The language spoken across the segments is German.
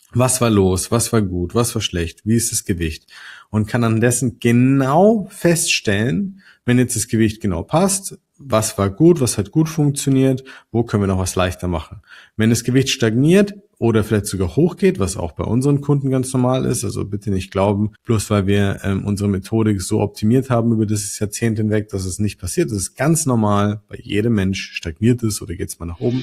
Was war los? Was war gut? Was war schlecht? Wie ist das Gewicht? Und kann an dessen genau feststellen, wenn jetzt das Gewicht genau passt, was war gut, was hat gut funktioniert, wo können wir noch was leichter machen. Wenn das Gewicht stagniert oder vielleicht sogar hochgeht, was auch bei unseren Kunden ganz normal ist, also bitte nicht glauben, bloß weil wir unsere Methodik so optimiert haben über das Jahrzehnt hinweg, dass es nicht passiert. Das ist ganz normal. Bei jedem Mensch stagniert es oder geht es mal nach oben.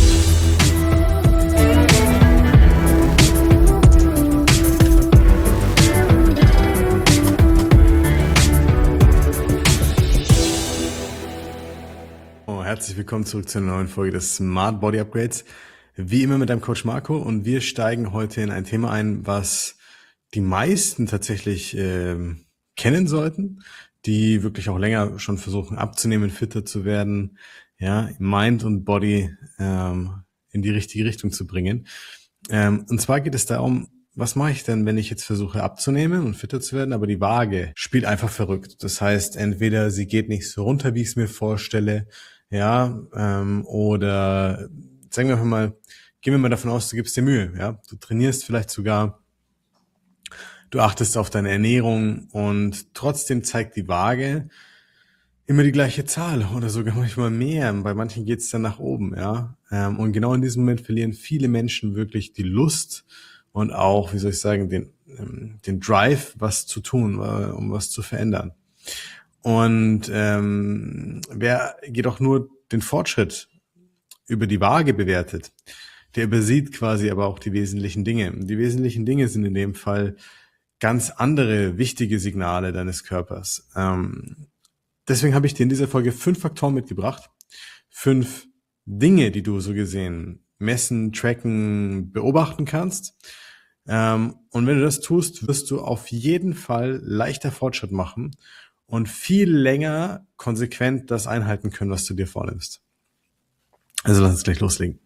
Herzlich willkommen zurück zu einer neuen Folge des Smart Body Upgrades. Wie immer mit deinem Coach Marco, und wir steigen heute in ein Thema ein, was die meisten tatsächlich kennen sollten, die wirklich auch länger schon versuchen abzunehmen, fitter zu werden, ja, Mind und Body in die richtige Richtung zu bringen. Und zwar geht es darum, was mache ich denn, wenn ich jetzt versuche abzunehmen und fitter zu werden, aber die Waage spielt einfach verrückt. Das heißt, entweder sie geht nicht so runter, wie ich es mir vorstelle, ja, oder sagen wir mal, gehen wir mal davon aus, du gibst dir Mühe, ja, du trainierst vielleicht sogar, du achtest auf deine Ernährung und trotzdem zeigt die Waage immer die gleiche Zahl oder sogar manchmal mehr. Bei manchen geht es dann nach oben, ja, und genau in diesem Moment verlieren viele Menschen wirklich die Lust und auch, wie soll ich sagen, den Drive, was zu tun, um was zu verändern. Und wer jedoch nur den Fortschritt über die Waage bewertet, der übersieht quasi aber auch die wesentlichen Dinge. Die wesentlichen Dinge sind in dem Fall ganz andere wichtige Signale deines Körpers. Deswegen habe ich dir in dieser Folge 5 Faktoren mitgebracht. 5 Dinge, die du so gesehen messen, tracken, beobachten kannst. Und wenn du das tust, wirst du auf jeden Fall leichter Fortschritt machen und viel länger konsequent das einhalten können, was du dir vornimmst. Also lass uns gleich loslegen.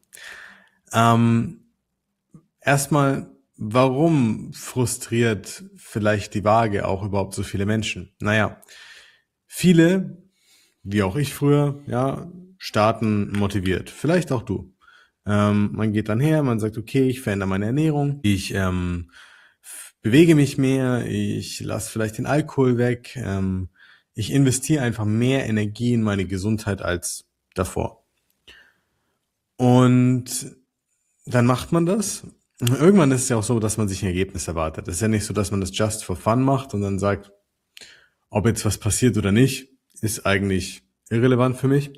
Erstmal, warum frustriert vielleicht die Waage auch überhaupt so viele Menschen? Naja, viele, wie auch ich früher, ja, starten motiviert. Vielleicht auch du. Man geht dann her, man sagt, okay, ich verändere meine Ernährung, ich bewege mich mehr, ich lasse vielleicht den Alkohol weg, ich investiere einfach mehr Energie in meine Gesundheit als davor. Und dann macht man das. Irgendwann ist es ja auch so, dass man sich ein Ergebnis erwartet. Es ist ja nicht so, dass man das just for fun macht und dann sagt, ob jetzt was passiert oder nicht, ist eigentlich irrelevant für mich.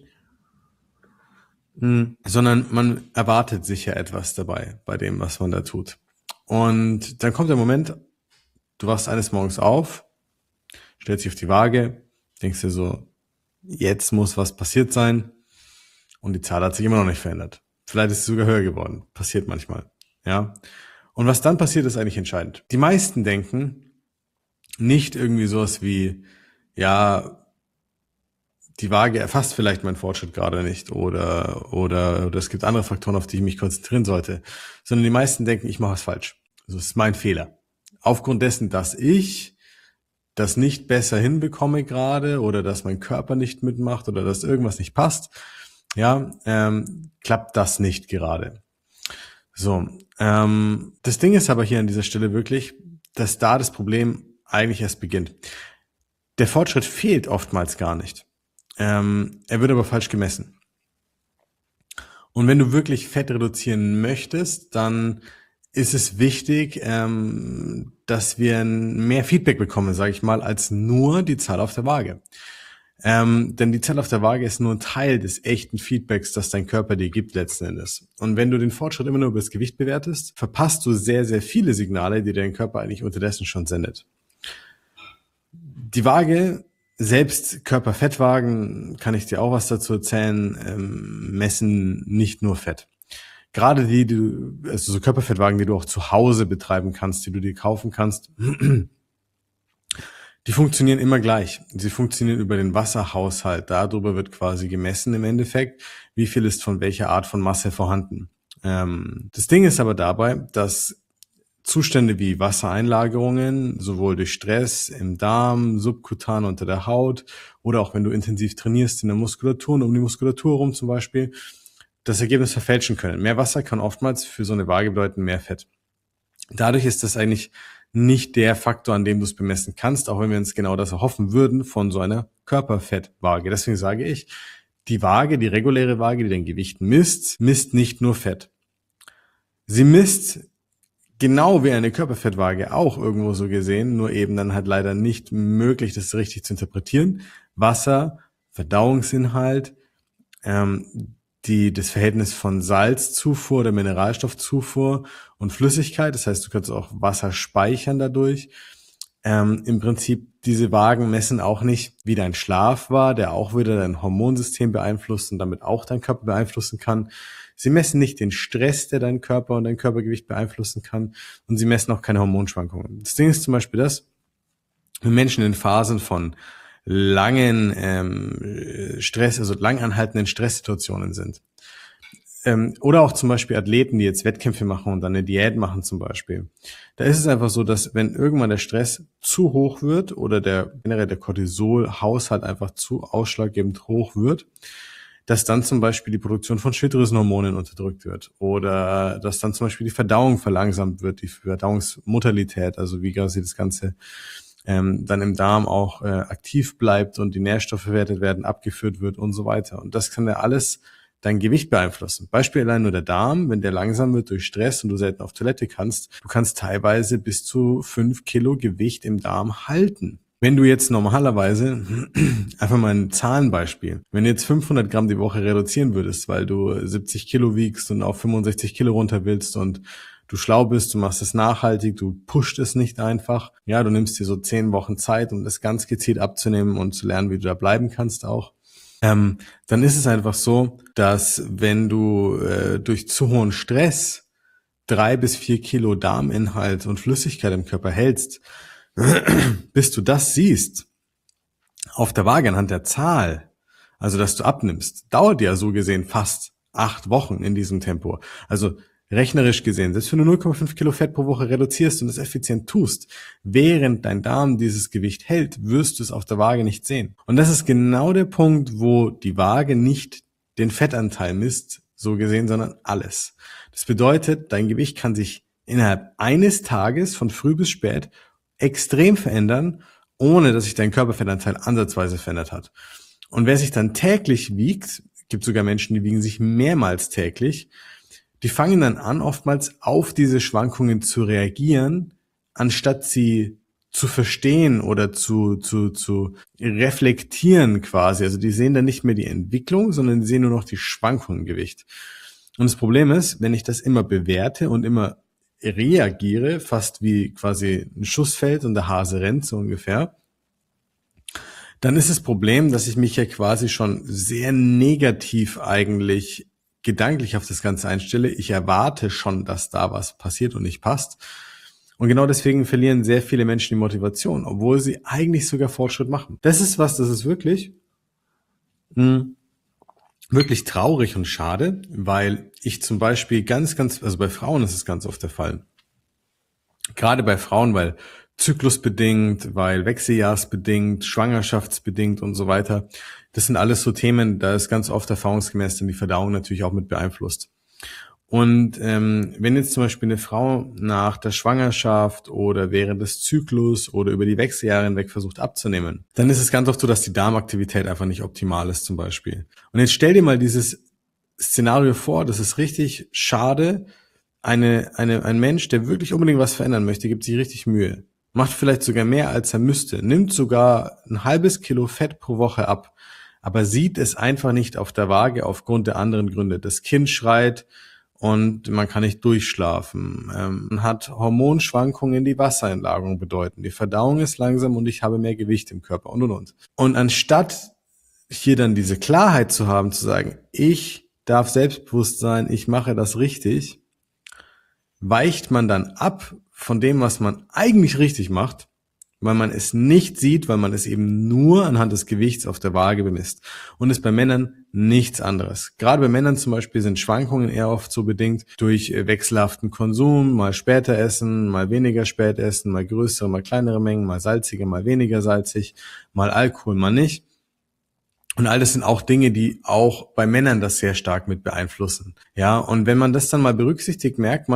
Sondern man erwartet sich ja etwas dabei, bei dem, was man da tut. Und dann kommt der Moment, du wachst eines Morgens auf, stellst dich auf die Waage, denkst dir so, jetzt muss was passiert sein, und die Zahl hat sich immer noch nicht verändert. Vielleicht ist sie sogar höher geworden. Passiert manchmal, ja. Und was dann passiert, ist eigentlich entscheidend. Die meisten denken nicht irgendwie sowas wie, ja, die Waage erfasst vielleicht meinen Fortschritt gerade nicht oder es gibt andere Faktoren, auf die ich mich konzentrieren sollte, sondern die meisten denken, ich mache was falsch. Also es ist mein Fehler. Aufgrund dessen, dass ich das nicht besser hinbekomme gerade oder dass mein Körper nicht mitmacht oder dass irgendwas nicht passt, ja, klappt das nicht gerade. So, das Ding ist aber hier an dieser Stelle wirklich, dass da das Problem eigentlich erst beginnt. Der Fortschritt fehlt oftmals gar nicht. Er wird aber falsch gemessen. Und wenn du wirklich Fett reduzieren möchtest, dann ist es wichtig, dass wir mehr Feedback bekommen, sage ich mal, als nur die Zahl auf der Waage. Denn die Zahl auf der Waage ist nur ein Teil des echten Feedbacks, das dein Körper dir gibt letzten Endes. Und wenn du den Fortschritt immer nur über das Gewicht bewertest, verpasst du sehr, sehr viele Signale, die dein Körper eigentlich unterdessen schon sendet. Die Waage, selbst Körperfettwagen, kann ich dir auch was dazu erzählen, messen nicht nur Fett. Gerade also so Körperfettwagen, die du auch zu Hause betreiben kannst, die du dir kaufen kannst, die funktionieren immer gleich. Sie funktionieren über den Wasserhaushalt. Darüber wird quasi gemessen im Endeffekt, wie viel ist von welcher Art von Masse vorhanden. Das Ding ist aber dabei, dass Zustände wie Wassereinlagerungen, sowohl durch Stress im Darm, subkutan unter der Haut oder auch wenn du intensiv trainierst in der Muskulatur und um die Muskulatur rum zum Beispiel, das Ergebnis verfälschen können. Mehr Wasser kann oftmals für so eine Waage bedeuten mehr Fett. Dadurch ist das eigentlich nicht der Faktor, an dem du es bemessen kannst, auch wenn wir uns genau das erhoffen würden von so einer Körperfettwaage. Deswegen sage ich, die Waage, die reguläre Waage, die dein Gewicht misst, misst nicht nur Fett. Sie misst genau wie eine Körperfettwaage auch irgendwo so gesehen, nur eben dann halt leider nicht möglich, das richtig zu interpretieren. Wasser, Verdauungsinhalt, das Verhältnis von Salzzufuhr oder Mineralstoffzufuhr und Flüssigkeit. Das heißt, du kannst auch Wasser speichern dadurch. Im Prinzip, diese Wagen messen auch nicht, wie dein Schlaf war, der auch wieder dein Hormonsystem beeinflusst und damit auch deinen Körper beeinflussen kann. Sie messen nicht den Stress, der deinen Körper und dein Körpergewicht beeinflussen kann. Und sie messen auch keine Hormonschwankungen. Das Ding ist zum Beispiel das, wenn Menschen in Phasen von langen Stress, also langanhaltenden Stresssituationen sind. Oder auch zum Beispiel Athleten, die jetzt Wettkämpfe machen und dann eine Diät machen zum Beispiel. Da ist es einfach so, dass wenn irgendwann der Stress zu hoch wird oder generell der Cortisol-Haushalt einfach zu ausschlaggebend hoch wird, dass dann zum Beispiel die Produktion von Schilddrüsenhormonen unterdrückt wird oder dass dann zum Beispiel die Verdauung verlangsamt wird, die Verdauungsmodalität, also wie quasi das Ganze dann im Darm auch aktiv bleibt und die Nährstoffe verwertet werden, abgeführt wird und so weiter. Und das kann ja alles dein Gewicht beeinflussen. Beispiel allein nur der Darm, wenn der langsam wird durch Stress und du selten auf Toilette kannst, du kannst teilweise bis zu 5 Kilo Gewicht im Darm halten. Wenn du jetzt normalerweise, einfach mal ein Zahlenbeispiel, wenn du jetzt 500 Gramm die Woche reduzieren würdest, weil du 70 Kilo wiegst und auf 65 Kilo runter willst und du schlau bist, du machst es nachhaltig, du pusht es nicht einfach. Ja, du nimmst dir so 10 Wochen Zeit, um das ganz gezielt abzunehmen und zu lernen, wie du da bleiben kannst auch. Dann ist es einfach so, dass wenn du durch zu hohen Stress 3 bis 4 Kilo Darminhalt und Flüssigkeit im Körper hältst, bis du das siehst, auf der Waage anhand der Zahl, also dass du abnimmst, dauert ja so gesehen fast 8 Wochen in diesem Tempo. Also rechnerisch gesehen, selbst wenn du 0,5 Kilo Fett pro Woche reduzierst und das effizient tust, während dein Darm dieses Gewicht hält, wirst du es auf der Waage nicht sehen. Und das ist genau der Punkt, wo die Waage nicht den Fettanteil misst, so gesehen, sondern alles. Das bedeutet, dein Gewicht kann sich innerhalb eines Tages von früh bis spät extrem verändern, ohne dass sich dein Körperfettanteil ansatzweise verändert hat. Und wer sich dann täglich wiegt, gibt sogar Menschen, die wiegen sich mehrmals täglich, die fangen dann an, oftmals auf diese Schwankungen zu reagieren, anstatt sie zu verstehen oder zu reflektieren quasi. Also die sehen dann nicht mehr die Entwicklung, sondern die sehen nur noch die Schwankungen im Gewicht. Und das Problem ist, wenn ich das immer bewerte und immer reagiere, fast wie quasi ein Schuss fällt und der Hase rennt, so ungefähr, dann ist das Problem, dass ich mich ja quasi schon sehr negativ eigentlich gedanklich auf das Ganze einstelle. Ich erwarte schon, dass da was passiert und nicht passt. Und genau deswegen verlieren sehr viele Menschen die Motivation, obwohl sie eigentlich sogar Fortschritt machen. Das ist wirklich, wirklich traurig und schade, weil ich zum Beispiel also bei Frauen ist es ganz oft der Fall. Gerade bei Frauen, weil zyklusbedingt, weil wechseljahrsbedingt, schwangerschaftsbedingt und so weiter. Das sind alles so Themen, da ist ganz oft erfahrungsgemäß dann die Verdauung natürlich auch mit beeinflusst. Und wenn jetzt zum Beispiel eine Frau nach der Schwangerschaft oder während des Zyklus oder über die Wechseljahre hinweg versucht abzunehmen, dann ist es ganz oft so, dass die Darmaktivität einfach nicht optimal ist zum Beispiel. Und jetzt stell dir mal dieses Szenario vor, das ist richtig schade. Ein Mensch, der wirklich unbedingt was verändern möchte, gibt sich richtig Mühe. Macht vielleicht sogar mehr, als er müsste, nimmt sogar ein halbes Kilo Fett pro Woche ab, aber sieht es einfach nicht auf der Waage aufgrund der anderen Gründe. Das Kind schreit und man kann nicht durchschlafen. Man hat Hormonschwankungen, die Wassereinlagerung bedeuten. Die Verdauung ist langsam und ich habe mehr Gewicht im Körper und. Und anstatt hier dann diese Klarheit zu haben, zu sagen, ich darf selbstbewusst sein, ich mache das richtig, weicht man dann ab von dem, was man eigentlich richtig macht, weil man es nicht sieht, weil man es eben nur anhand des Gewichts auf der Waage bemisst. Und ist bei Männern nichts anderes. Gerade bei Männern zum Beispiel sind Schwankungen eher oft so bedingt durch wechselhaften Konsum, mal später essen, mal weniger spät essen, mal größere, mal kleinere Mengen, mal salziger, mal weniger salzig, mal Alkohol, mal nicht. Und all das sind auch Dinge, die auch bei Männern das sehr stark mit beeinflussen. Ja, und wenn man das dann mal berücksichtigt, merkt man,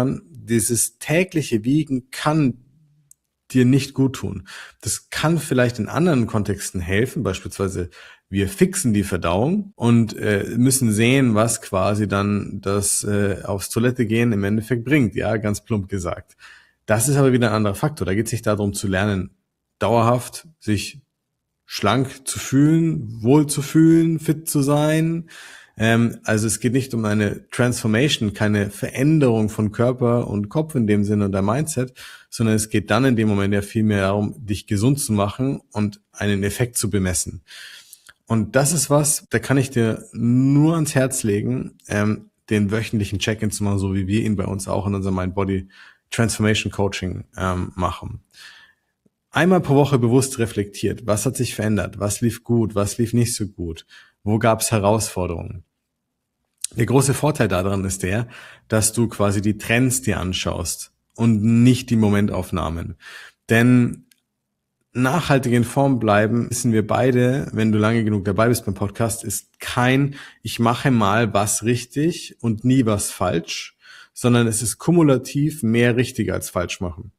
dieses tägliche Wiegen kann dir nicht gut tun. Das kann vielleicht in anderen Kontexten helfen, beispielsweise wir fixen die Verdauung und müssen sehen, was quasi dann das aufs Toilette gehen im Endeffekt bringt, ja, ganz plump gesagt. Das ist aber wieder ein anderer Faktor. Da geht es nicht darum zu lernen, dauerhaft sich schlank zu fühlen, wohl zu fühlen, fit zu sein. Also es geht nicht um eine Transformation, keine Veränderung von Körper und Kopf in dem Sinne und der Mindset, sondern es geht dann in dem Moment ja viel mehr darum, dich gesund zu machen und einen Effekt zu bemessen. Und das ist was, da kann ich dir nur ans Herz legen, den wöchentlichen Check-in zu machen, so wie wir ihn bei uns auch in unserem Mind-Body Transformation Coaching machen. Einmal pro Woche bewusst reflektiert, was hat sich verändert, was lief gut, was lief nicht so gut, wo gab es Herausforderungen. Der große Vorteil daran ist der, dass du quasi die Trends dir anschaust und nicht die Momentaufnahmen. Denn nachhaltig in Form bleiben, wissen wir beide, wenn du lange genug dabei bist beim Podcast, ist kein ich mache mal was richtig und nie was falsch, sondern es ist kumulativ mehr richtig als falsch machen.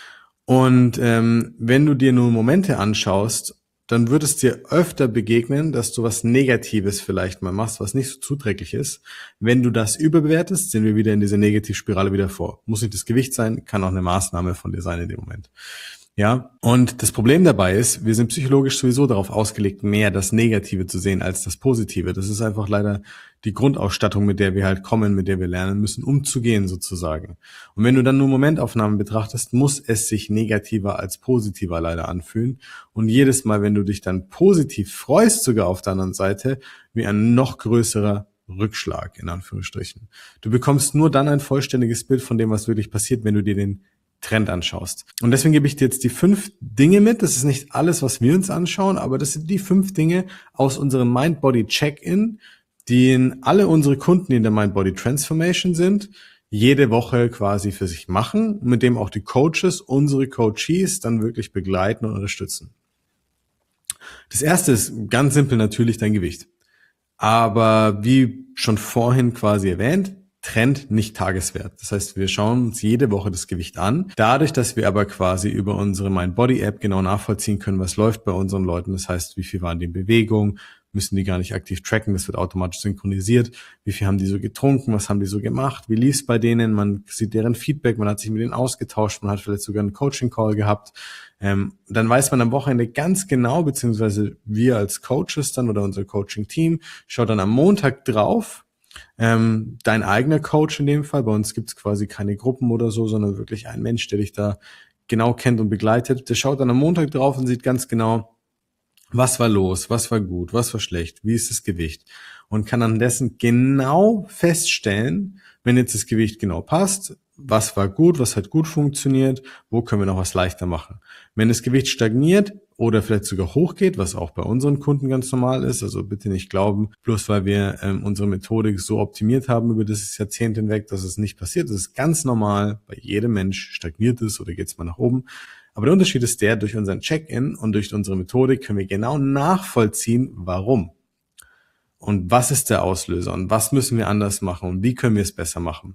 Und wenn du dir nur Momente anschaust, dann wird es dir öfter begegnen, dass du was Negatives vielleicht mal machst, was nicht so zuträglich ist. Wenn du das überbewertest, sind wir wieder in dieser Negativspirale wieder vor. Muss nicht das Gewicht sein, kann auch eine Maßnahme von dir sein in dem Moment. Ja, und das Problem dabei ist, wir sind psychologisch sowieso darauf ausgelegt, mehr das Negative zu sehen als das Positive. Das ist einfach leider die Grundausstattung, mit der wir halt kommen, mit der wir lernen müssen, umzugehen sozusagen. Und wenn du dann nur Momentaufnahmen betrachtest, muss es sich negativer als positiver leider anfühlen. Und jedes Mal, wenn du dich dann positiv freust, sogar auf der anderen Seite, wie ein noch größerer Rückschlag, in Anführungsstrichen. Du bekommst nur dann ein vollständiges Bild von dem, was wirklich passiert, wenn du dir den Trend anschaust. Und deswegen gebe ich dir jetzt die 5 Dinge mit. Das ist nicht alles, was wir uns anschauen, aber das sind die 5 Dinge aus unserem Mind-Body-Check-In, die alle unsere Kunden, die in der Mind-Body-Transformation sind, jede Woche quasi für sich machen, mit dem auch die Coaches, unsere Coachees, dann wirklich begleiten und unterstützen. Das erste ist ganz simpel natürlich dein Gewicht. Aber wie schon vorhin quasi erwähnt, Trend, nicht Tageswert. Das heißt, wir schauen uns jede Woche das Gewicht an. Dadurch, dass wir aber quasi über unsere Mind-Body-App genau nachvollziehen können, was läuft bei unseren Leuten. Das heißt, wie viel waren die in Bewegung, müssen die gar nicht aktiv tracken, das wird automatisch synchronisiert. Wie viel haben die so getrunken, was haben die so gemacht, wie lief's bei denen, man sieht deren Feedback, man hat sich mit denen ausgetauscht, man hat vielleicht sogar einen Coaching-Call gehabt. Dann weiß man am Wochenende ganz genau, beziehungsweise wir als Coaches dann oder unser Coaching-Team schaut dann am Montag drauf, dein eigener Coach in dem Fall, bei uns gibt's quasi keine Gruppen oder so, sondern wirklich ein Mensch, der dich da genau kennt und begleitet, der schaut dann am Montag drauf und sieht ganz genau, was war los, was war gut, was war schlecht, wie ist das Gewicht und kann an dessen genau feststellen, wenn jetzt das Gewicht genau passt, was war gut, was hat gut funktioniert, wo können wir noch was leichter machen. Wenn das Gewicht stagniert oder vielleicht sogar hochgeht, was auch bei unseren Kunden ganz normal ist, also bitte nicht glauben, bloß weil wir unsere Methodik so optimiert haben über das Jahrzehnt hinweg, dass es nicht passiert. Das ist ganz normal, bei jedem Mensch stagniert es oder geht es mal nach oben. Aber der Unterschied ist der, durch unseren Check-in und durch unsere Methodik können wir genau nachvollziehen, warum. Und was ist der Auslöser und was müssen wir anders machen und wie können wir es besser machen.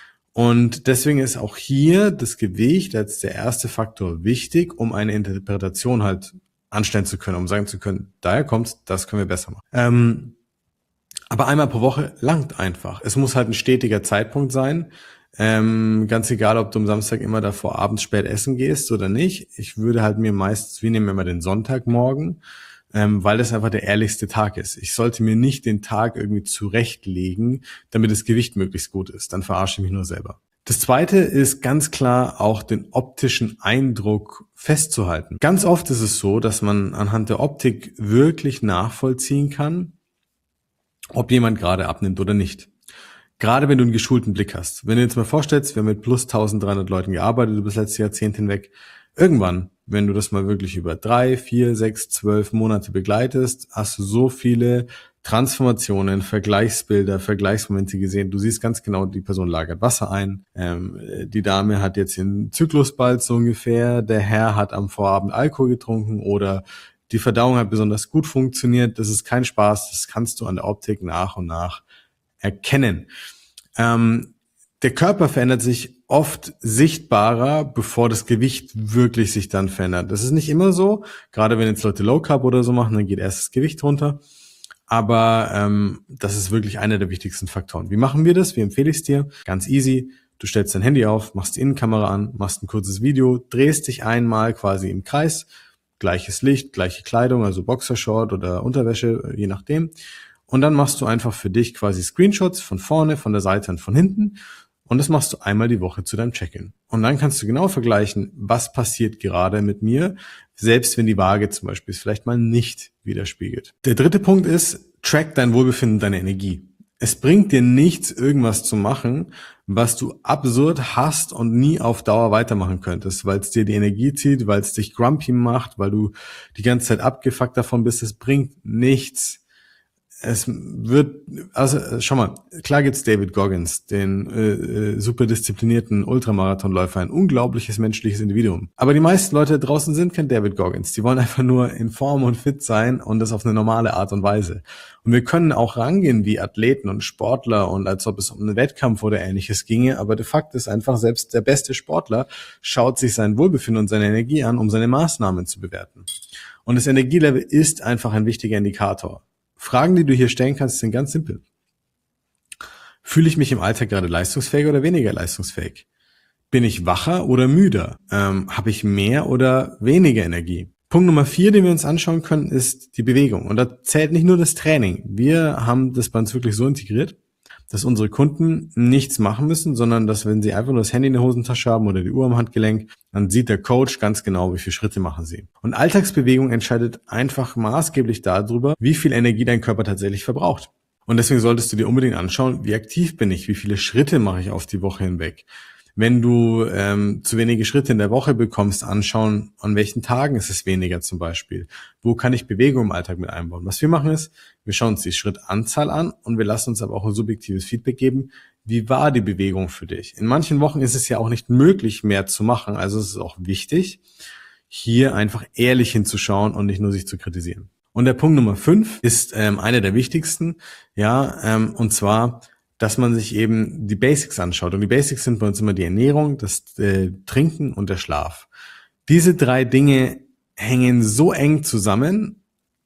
Und deswegen ist auch hier das Gewicht als der erste Faktor wichtig, um eine Interpretation halt anstellen zu können, um sagen zu können, daher kommt's, das können wir besser machen. Aber einmal pro Woche langt einfach. Es muss halt ein stetiger Zeitpunkt sein. Ganz egal, ob du am Samstag immer davor abends spät essen gehst oder nicht. Ich würde halt mir meistens, wir nehmen immer den Sonntagmorgen, weil das einfach der ehrlichste Tag ist. Ich sollte mir nicht den Tag irgendwie zurechtlegen, damit das Gewicht möglichst gut ist. Dann verarsche ich mich nur selber. Das zweite ist ganz klar auch den optischen Eindruck festzuhalten. Ganz oft ist es so, dass man anhand der Optik wirklich nachvollziehen kann, ob jemand gerade abnimmt oder nicht. Gerade wenn du einen geschulten Blick hast. Wenn du jetzt mal vorstellst, wir haben mit plus 1300 Leuten gearbeitet über das letzte Jahrzehnt hinweg. Irgendwann, wenn du das mal wirklich über 3, 4, 6, 12 Monate begleitest, hast du so viele Transformationen, Vergleichsbilder, Vergleichsmomente gesehen. Du siehst ganz genau, die Person lagert Wasser ein. Die Dame hat jetzt den Zyklus bald so ungefähr. Der Herr hat am Vorabend Alkohol getrunken oder die Verdauung hat besonders gut funktioniert. Das ist kein Spaß. Das kannst du an der Optik nach und nach erkennen. Der Der Körper verändert sich oft sichtbarer, bevor das Gewicht wirklich sich dann verändert. Das ist nicht immer so. Gerade wenn jetzt Leute Low Carb oder so machen, dann geht erst das Gewicht runter. Aber das ist wirklich einer der wichtigsten Faktoren. Wie machen wir das? Wie empfehle ich es dir? Ganz easy. Du stellst dein Handy auf, machst die Innenkamera an, machst ein kurzes Video, drehst dich einmal quasi im Kreis. Gleiches Licht, gleiche Kleidung, also Boxershort oder Unterwäsche, je nachdem. Und dann machst du einfach für dich quasi Screenshots von vorne, von der Seite und von hinten. Und das machst du einmal die Woche zu deinem Check-in. Und dann kannst du genau vergleichen, was passiert gerade mit mir, selbst wenn die Waage zum Beispiel es vielleicht mal nicht widerspiegelt. Der dritte Punkt ist, track dein Wohlbefinden, deine Energie. Es bringt dir nichts, irgendwas zu machen, was du absurd hast und nie auf Dauer weitermachen könntest, weil es dir die Energie zieht, weil es dich grumpy macht, weil du die ganze Zeit abgefuckt davon bist. Es bringt nichts. Es wird, also schau mal, klar gibt's David Goggins, den super disziplinierten Ultramarathonläufer, ein unglaubliches menschliches Individuum. Aber die meisten Leute draußen sind kein David Goggins. Die wollen einfach nur in Form und fit sein und das auf eine normale Art und Weise. Und wir können auch rangehen wie Athleten und Sportler und als ob es um einen Wettkampf oder Ähnliches ginge. Aber de facto ist einfach, selbst der beste Sportler schaut sich sein Wohlbefinden und seine Energie an, um seine Maßnahmen zu bewerten. Und das Energielevel ist einfach ein wichtiger Indikator. Fragen, die du hier stellen kannst, sind ganz simpel. Fühle ich mich im Alltag gerade leistungsfähiger oder weniger leistungsfähig? Bin ich wacher oder müder? Habe ich mehr oder weniger Energie? Punkt Nummer 4, den wir uns anschauen können, ist die Bewegung. Und da zählt nicht nur das Training. Wir haben das bei uns wirklich so integriert, dass unsere Kunden nichts machen müssen, sondern dass, wenn sie einfach nur das Handy in der Hosentasche haben oder die Uhr am Handgelenk, dann sieht der Coach ganz genau, wie viele Schritte machen sie. Und Alltagsbewegung entscheidet einfach maßgeblich darüber, wie viel Energie dein Körper tatsächlich verbraucht. Und deswegen solltest du dir unbedingt anschauen, wie aktiv bin ich, wie viele Schritte mache ich auf die Woche hinweg. Wenn du zu wenige Schritte in der Woche bekommst, anschauen, an welchen Tagen ist es weniger zum Beispiel. Wo kann ich Bewegung im Alltag mit einbauen? Was wir machen ist, wir schauen uns die Schrittanzahl an und wir lassen uns aber auch ein subjektives Feedback geben. Wie war die Bewegung für dich? In manchen Wochen ist es ja auch nicht möglich, mehr zu machen. Also es ist auch wichtig, hier einfach ehrlich hinzuschauen und nicht nur sich zu kritisieren. Und der Punkt Nummer 5 ist einer der wichtigsten, und zwar, dass man sich eben die Basics anschaut. Und die Basics sind bei uns immer die Ernährung, das Trinken und der Schlaf. Diese 3 Dinge hängen so eng zusammen,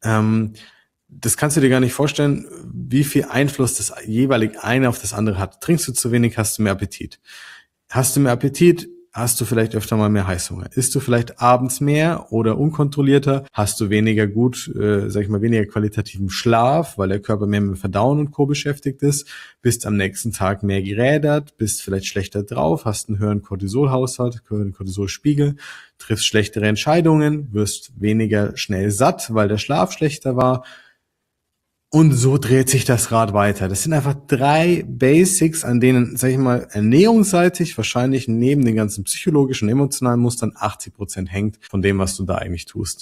das kannst du dir gar nicht vorstellen, wie viel Einfluss das jeweilig eine auf das andere hat. Trinkst du zu wenig, hast du mehr Appetit. Hast du mehr Appetit, hast du vielleicht öfter mal mehr Heißhunger. Isst du vielleicht abends mehr oder unkontrollierter, hast du weniger weniger qualitativen Schlaf, weil der Körper mehr mit Verdauen und Co. beschäftigt ist, bist am nächsten Tag mehr gerädert, bist vielleicht schlechter drauf, hast einen höheren Cortisolhaushalt, höheren Cortisolspiegel, triffst schlechtere Entscheidungen, wirst weniger schnell satt, weil der Schlaf schlechter war. Und so dreht sich das Rad weiter. Das sind einfach 3 Basics, an denen, ernährungsseitig wahrscheinlich neben den ganzen psychologischen und emotionalen Mustern 80% hängt von dem, was du da eigentlich tust.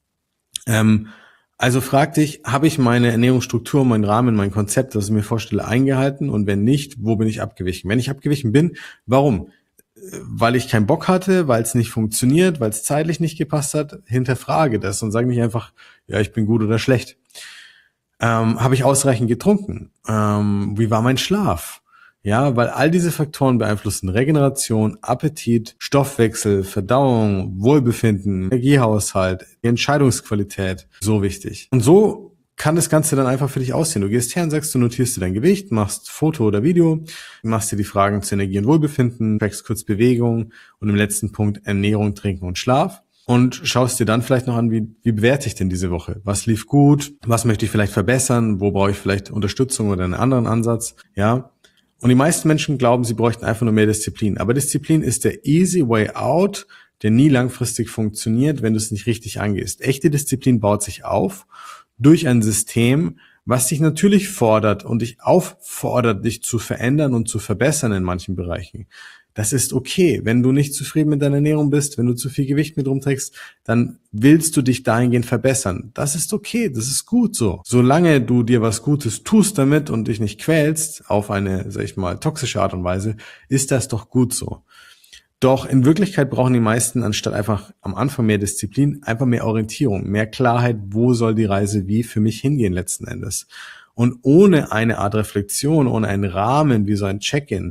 Also frag dich, habe ich meine Ernährungsstruktur, meinen Rahmen, mein Konzept, das ich mir vorstelle, eingehalten? Und wenn nicht, wo bin ich abgewichen? Wenn ich abgewichen bin, warum? Weil ich keinen Bock hatte, weil es nicht funktioniert, weil es zeitlich nicht gepasst hat, hinterfrage das und sage nicht einfach, ja, ich bin gut oder schlecht. Habe ich ausreichend getrunken? Wie war mein Schlaf? Ja, weil all diese Faktoren beeinflussen Regeneration, Appetit, Stoffwechsel, Verdauung, Wohlbefinden, Energiehaushalt, die Entscheidungsqualität. So wichtig. Und so kann das Ganze dann einfach für dich aussehen. Du gehst her und sagst, du notierst dir dein Gewicht, machst Foto oder Video, machst dir die Fragen zu Energie und Wohlbefinden, trackst kurz Bewegung und im letzten Punkt Ernährung, Trinken und Schlaf. Und schaust dir dann vielleicht noch an, wie bewerte ich denn diese Woche? Was lief gut? Was möchte ich vielleicht verbessern? Wo brauche ich vielleicht Unterstützung oder einen anderen Ansatz? Ja. Und die meisten Menschen glauben, sie bräuchten einfach nur mehr Disziplin. Aber Disziplin ist der easy way out, der nie langfristig funktioniert, wenn du es nicht richtig angehst. Echte Disziplin baut sich auf durch ein System, was dich natürlich fordert und dich auffordert, dich zu verändern und zu verbessern in manchen Bereichen. Das ist okay. Wenn du nicht zufrieden mit deiner Ernährung bist, wenn du zu viel Gewicht mit rumträgst, dann willst du dich dahingehend verbessern. Das ist okay, das ist gut so. Solange du dir was Gutes tust damit und dich nicht quälst auf eine, toxische Art und Weise, ist das doch gut so. Doch in Wirklichkeit brauchen die meisten anstatt einfach am Anfang mehr Disziplin, einfach mehr Orientierung, mehr Klarheit, wo soll die Reise wie für mich hingehen letzten Endes. Und ohne eine Art Reflexion, ohne einen Rahmen wie so ein Check-in,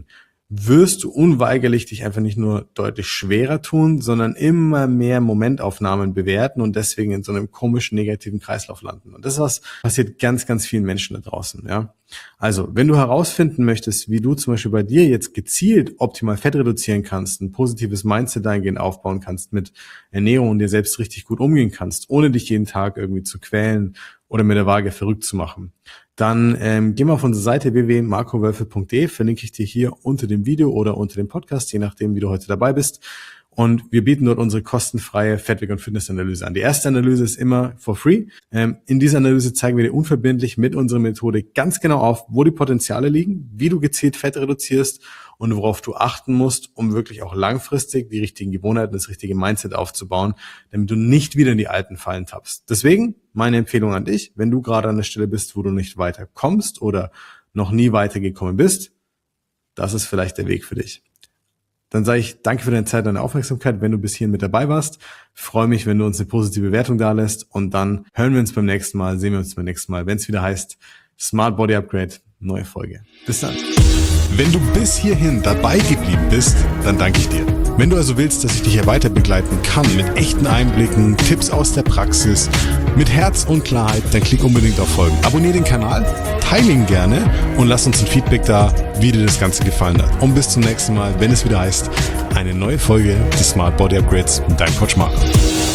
wirst du unweigerlich dich einfach nicht nur deutlich schwerer tun, sondern immer mehr Momentaufnahmen bewerten und deswegen in so einem komischen negativen Kreislauf landen. Und das ist was passiert ganz, ganz vielen Menschen da draußen, ja. Also, wenn du herausfinden möchtest, wie du zum Beispiel bei dir jetzt gezielt optimal Fett reduzieren kannst, ein positives Mindset dahingehend aufbauen kannst, mit Ernährung und dir selbst richtig gut umgehen kannst, ohne dich jeden Tag irgendwie zu quälen oder mit der Waage verrückt zu machen, dann geh mal auf unsere Seite www.markowölfe.de, verlinke ich dir hier unter dem Video oder unter dem Podcast, je nachdem, wie du heute dabei bist. Und wir bieten dort unsere kostenfreie Fettweg- und Fitnessanalyse an. Die erste Analyse ist immer for free. In dieser Analyse zeigen wir dir unverbindlich mit unserer Methode ganz genau auf, wo die Potenziale liegen, wie du gezielt Fett reduzierst und worauf du achten musst, um wirklich auch langfristig die richtigen Gewohnheiten, das richtige Mindset aufzubauen, damit du nicht wieder in die alten Fallen tappst. Deswegen meine Empfehlung an dich, wenn du gerade an der Stelle bist, wo du nicht weiterkommst oder noch nie weitergekommen bist, das ist vielleicht der Weg für dich. Dann sage ich danke für deine Zeit, deine Aufmerksamkeit, wenn du bis hierhin mit dabei warst. Ich freue mich, wenn du uns eine positive Bewertung da lässt und dann hören wir uns beim nächsten Mal, sehen wir uns beim nächsten Mal, wenn es wieder heißt Smart Body Upgrade, neue Folge. Bis dann. Wenn du bis hierhin dabei geblieben bist, dann danke ich dir. Wenn du also willst, dass ich dich hier weiter begleiten kann mit echten Einblicken, Tipps aus der Praxis, mit Herz und Klarheit, dann klick unbedingt auf Folgen. Abonnier den Kanal, teile ihn gerne und lass uns ein Feedback da, wie dir das Ganze gefallen hat. Und bis zum nächsten Mal, wenn es wieder heißt, eine neue Folge des Smart Body Upgrades mit deinem Coach Marco.